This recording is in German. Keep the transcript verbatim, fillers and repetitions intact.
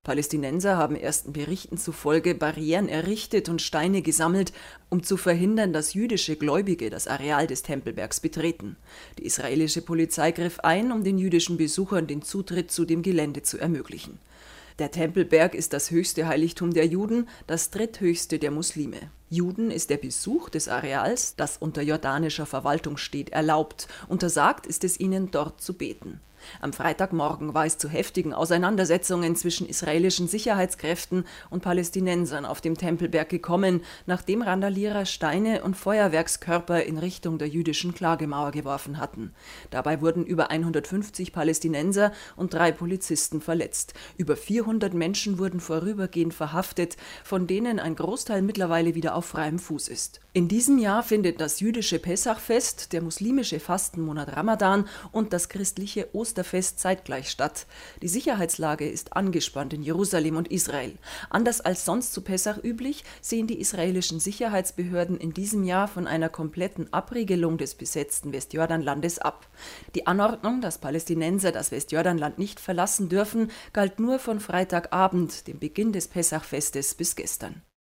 Palästinenser haben ersten Berichten zufolge Barrieren errichtet und Steine gesammelt, um zu verhindern, dass jüdische Gläubige das Areal des Tempelbergs betreten. Die israelische Polizei griff ein, um den jüdischen Besuchern den Zutritt zu dem Gelände zu ermöglichen. Der Tempelberg ist das höchste Heiligtum der Juden, das dritthöchste der Muslime. Juden ist der Besuch des Areals, das unter jordanischer Verwaltung steht, erlaubt. Untersagt ist es ihnen, dort zu beten. Am Freitagmorgen war es zu heftigen Auseinandersetzungen zwischen israelischen Sicherheitskräften und Palästinensern auf dem Tempelberg gekommen, nachdem Randalierer Steine und Feuerwerkskörper in Richtung der jüdischen Klagemauer geworfen hatten. Dabei wurden über hundertfünfzig Palästinenser und drei Polizisten verletzt. Über vierhundert Menschen wurden vorübergehend verhaftet, von denen ein Großteil mittlerweile wieder auf freiem Fuß ist. In diesem Jahr findet das jüdische Pessachfest, der muslimische Fastenmonat Ramadan und das christliche Osterfest zeitgleich statt. Die Sicherheitslage ist angespannt in Jerusalem und Israel. Anders als sonst zu Pessach üblich, sehen die israelischen Sicherheitsbehörden in diesem Jahr von einer kompletten Abriegelung des besetzten Westjordanlandes ab. Die Anordnung, dass Palästinenser das Westjordanland nicht verlassen dürfen, galt nur von Freitagabend, dem Beginn des Pessachfestes, bis gestern.